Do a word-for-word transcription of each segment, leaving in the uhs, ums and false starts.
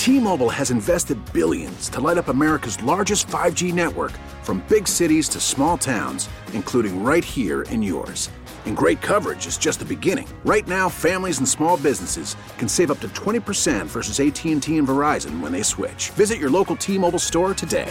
T-Mobile has invested billions to light up America's largest five G network, from big cities to small towns, including right here in yours. And great coverage is just the beginning. Right now, families and small businesses can save up to twenty percent versus A T and T and Verizon when they switch. Visit your local T-Mobile store today.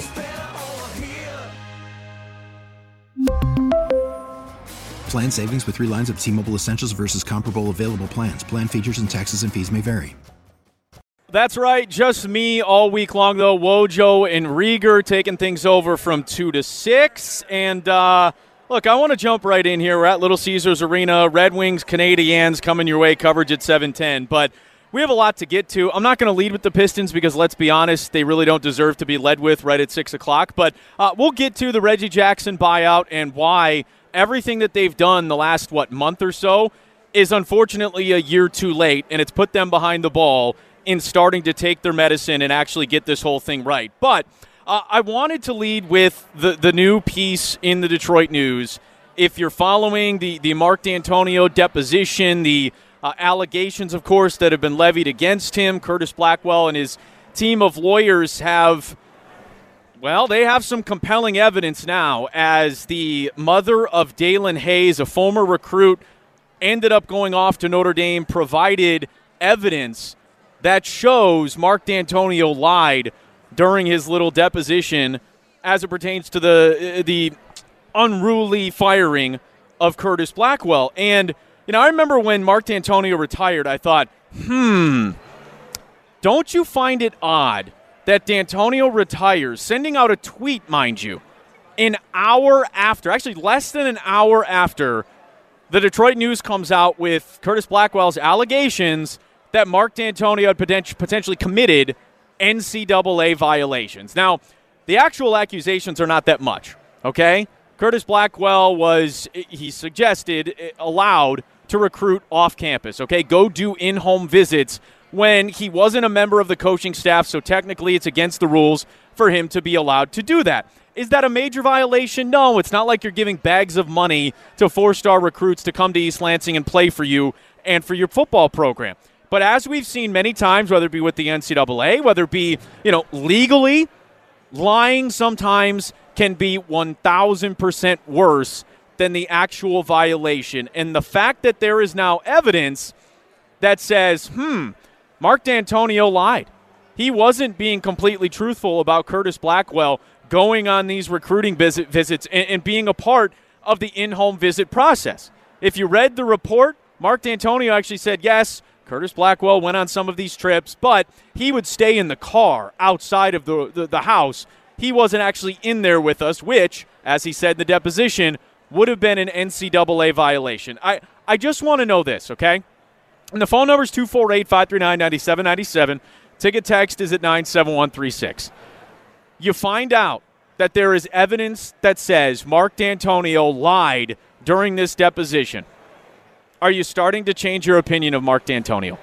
Plan savings with three lines of T-Mobile Essentials versus comparable available plans. Plan features and taxes and fees may vary. That's right. Just me all week long, though. Wojo and Rieger taking things over from two to six. And, uh, look, I want to jump right in here. We're at Little Caesars Arena. Red Wings, Canadiens coming your way, coverage at seven ten. But we have a lot to get to. I'm not going to lead with the Pistons because, let's be honest, they really don't deserve to be led with right at six o'clock. But uh, we'll get to the Reggie Jackson buyout and why everything that they've done the last, what, month or so is unfortunately a year too late, and it's put them behind the ball in starting to take their medicine and actually get this whole thing right. But uh, I wanted to lead with the, the new piece in the Detroit News. If you're following the, the Mark D'Antonio deposition, the uh, allegations, of course, that have been levied against him, Curtis Blackwell and his team of lawyers have, well, they have some compelling evidence now, as the mother of Dalen Hayes, a former recruit, ended up going off to Notre Dame, provided evidence that shows Mark D'Antonio lied during his little deposition as it pertains to the the unruly firing of Curtis Blackwell. And, you know, I remember when Mark D'Antonio retired, I thought, hmm, don't you find it odd that D'Antonio retires, sending out a tweet, mind you, an hour after, actually less than an hour after the Detroit News comes out with Curtis Blackwell's allegations that Mark D'Antonio had potent- potentially committed N C double A violations. Now, the actual accusations are not that much, okay? Curtis Blackwell was, he suggested, allowed to recruit off campus, okay? Go do in-home visits when he wasn't a member of the coaching staff, so technically it's against the rules for him to be allowed to do that. Is that a major violation? No, it's not like you're giving bags of money to four-star recruits to come to East Lansing and play for you and for your football program. But as we've seen many times, whether it be with the N C double A, whether it be, you know, legally, lying sometimes can be one thousand percent worse than the actual violation. And the fact that there is now evidence that says, hmm, Mark D'Antonio lied. He wasn't being completely truthful about Curtis Blackwell going on these recruiting visit visits and, and being a part of the in-home visit process. If you read the report, Mark D'Antonio actually said, yes, Curtis Blackwell went on some of these trips, but he would stay in the car outside of the, the, the house. He wasn't actually in there with us, which, as he said in the deposition, would have been an N C double A violation. I, I just want to know this, okay? And the phone number is two four eight, five three nine, nine seven nine seven. Ticket text is at nine seven one three six. You find out that there is evidence that says Mark D'Antonio lied during this deposition. Are you starting to change your opinion of Mark D'Antonio?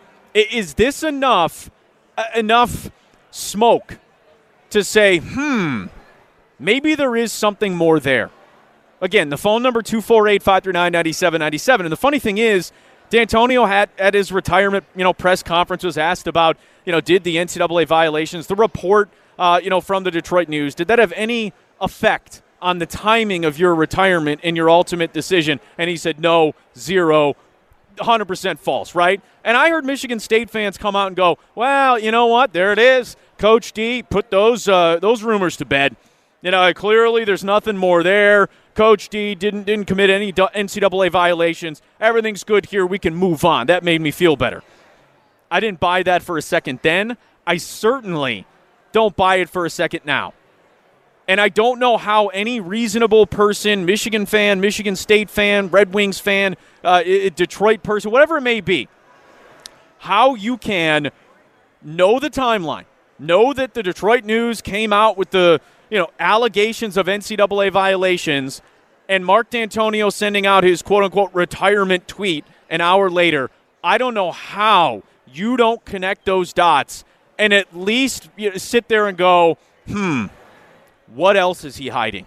Is this enough, uh, enough smoke to say, hmm, maybe there is something more there? Again, the phone number two four eight, five three nine, nine seven nine seven. And the funny thing is, D'Antonio had at his retirement, you know, press conference was asked about, you know, did the N C double A violations, the report, uh, you know, from the Detroit News, did that have any effect on the timing of your retirement and your ultimate decision? And he said, no, zero, one hundred percent false, right? And I heard Michigan State fans come out and go, well, you know what? There it is. Coach D put those uh, those rumors to bed. You know, clearly there's nothing more there. Coach D didn't didn't commit any N C double A violations. Everything's good here. We can move on. That made me feel better. I didn't buy that for a second then. I certainly don't buy it for a second now. And I don't know how any reasonable person, Michigan fan, Michigan State fan, Red Wings fan, uh, Detroit person, whatever it may be, how you can know the timeline, know that the Detroit News came out with the, you know, allegations of N C double A violations, and Mark D'Antonio sending out his quote-unquote retirement tweet an hour later. I don't know how you don't connect those dots and at least, you know, sit there and go, hmm, what else is he hiding?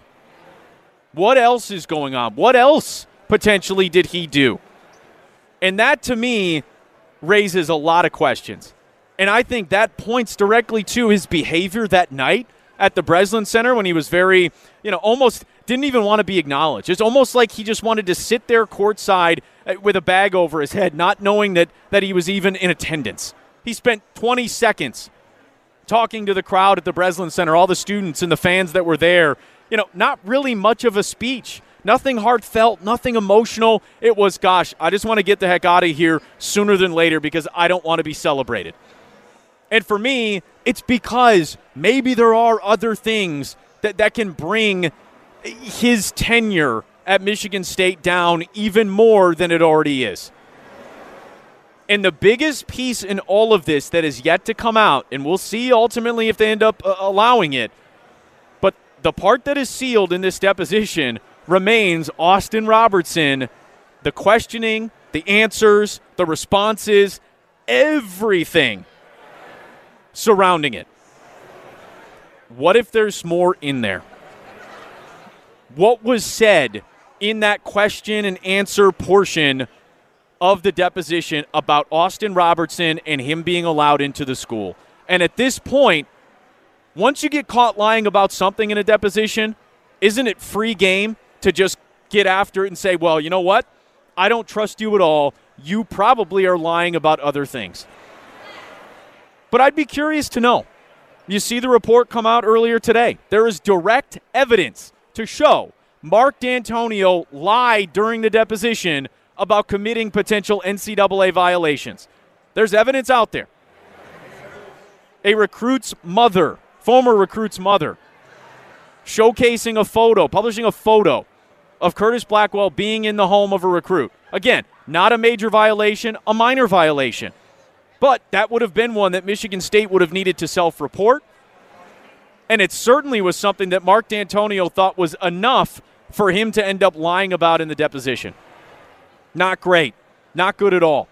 What else is going on? What else potentially did he do? And that, to me, raises a lot of questions. And I think that points directly to his behavior that night at the Breslin Center when he was very, you know, almost didn't even want to be acknowledged. It's almost like he just wanted to sit there courtside with a bag over his head, not knowing that, that he was even in attendance. He spent twenty seconds talking to the crowd at the Breslin Center, all the students and the fans that were there. You know, not really much of a speech. Nothing heartfelt, nothing emotional. It was, gosh, I just want to get the heck out of here sooner than later because I don't want to be celebrated. And for me, it's because maybe there are other things that, that can bring his tenure at Michigan State down even more than it already is. And the biggest piece in all of this that is yet to come out, and we'll see ultimately if they end up uh, allowing it, but the part that is sealed in this deposition remains Austin Robertson, the questioning, the answers, the responses, everything surrounding it. What if there's more in there? What was said in that question and answer portion of the deposition about Austin Robertson and him being allowed into the school? And at this point, once you get caught lying about something in a deposition, isn't it free game to just get after it and say, well, you know what? I don't trust you at all. You probably are lying about other things. But I'd be curious to know. You see the report come out earlier today. There is direct evidence to show Mark D'Antonio lied during the deposition about committing potential N C double A violations. There's evidence out there. A recruit's mother, former recruit's mother, showcasing a photo, publishing a photo of Curtis Blackwell being in the home of a recruit. Again, not a major violation, a minor violation. But that would have been one that Michigan State would have needed to self-report. And it certainly was something that Mark D'Antonio thought was enough for him to end up lying about in the deposition. Not great. Not good at all.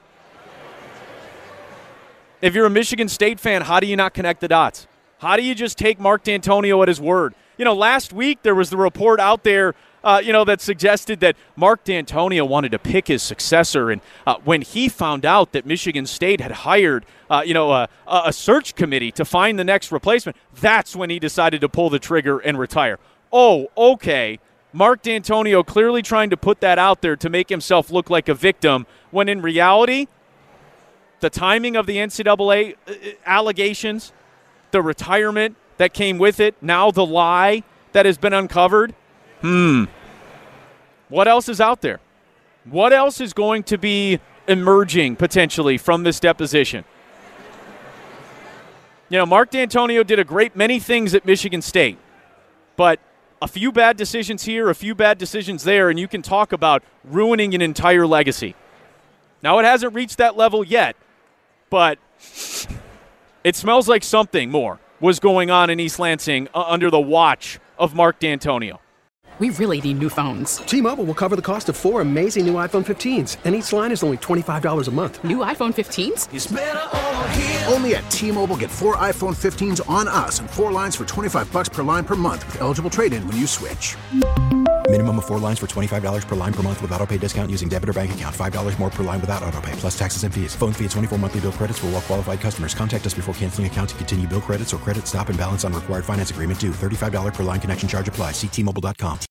If you're a Michigan State fan, how do you not connect the dots? How do you just take Mark D'Antonio at his word? You know, last week there was the report out there Uh, you know, that suggested that Mark D'Antonio wanted to pick his successor. And uh, when he found out that Michigan State had hired, uh, you know, a, a search committee to find the next replacement, that's when he decided to pull the trigger and retire. Oh, okay. Mark D'Antonio clearly trying to put that out there to make himself look like a victim, when in reality, the timing of the N C double A allegations, the retirement that came with it, now the lie that has been uncovered, Hmm. What else is out there? What else is going to be emerging potentially from this deposition? You know, Mark D'Antonio did a great many things at Michigan State, but a few bad decisions here, a few bad decisions there, and you can talk about ruining an entire legacy. Now, it hasn't reached that level yet, but it smells like something more was going on in East Lansing uh, under the watch of Mark D'Antonio. We really need new phones. T-Mobile will cover the cost of four amazing new iPhone fifteens, and each line is only twenty-five dollars a month. New iPhone fifteens? It's better over here. Only at T-Mobile, get four iPhone fifteens on us and four lines for twenty-five bucks per line per month with eligible trade-in when you switch. Minimum of four lines for twenty-five dollars per line per month with autopay discount using debit or bank account. five dollars more per line without autopay, plus taxes and fees. Phone fee at twenty-four monthly bill credits for well-qualified customers. Contact us before canceling account to continue bill credits or credit stop and balance on required finance agreement due. thirty-five dollars per line connection charge applies. See T Mobile dot com.